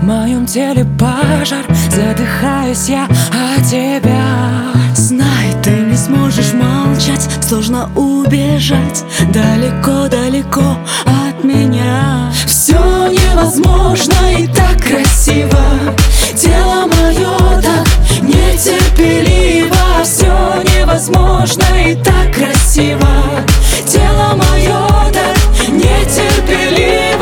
моем теле пожар, задыхаюсь я от тебя. Знай, ты не сможешь молчать, сложно убежать далеко-далеко от меня. Все невозможно и так красиво, тело мое так нетерпеливо. Все невозможно и так красиво, тело мое так нетерпеливо.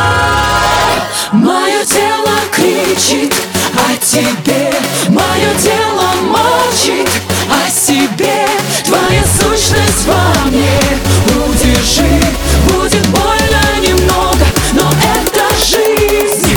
Мое тело кричит о тебе, мое тело молчит о себе. Твоя сущность во мне, удержи. Будет больно немного, но это жизнь.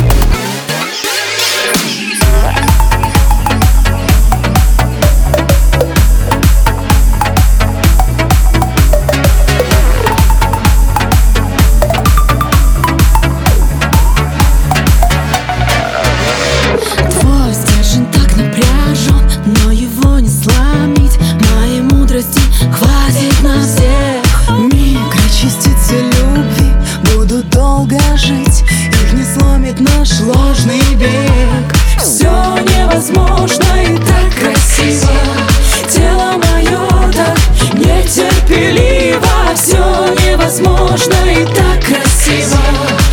Твой стержень так напряжен, но его не сломить. Моей мудрости хватит на всех. Миг очистится любви, буду долго жить. Их не сломит наш ложный бег. Все невозможно и так красиво, тело мое так нетерпеливо. Все невозможно и так красиво,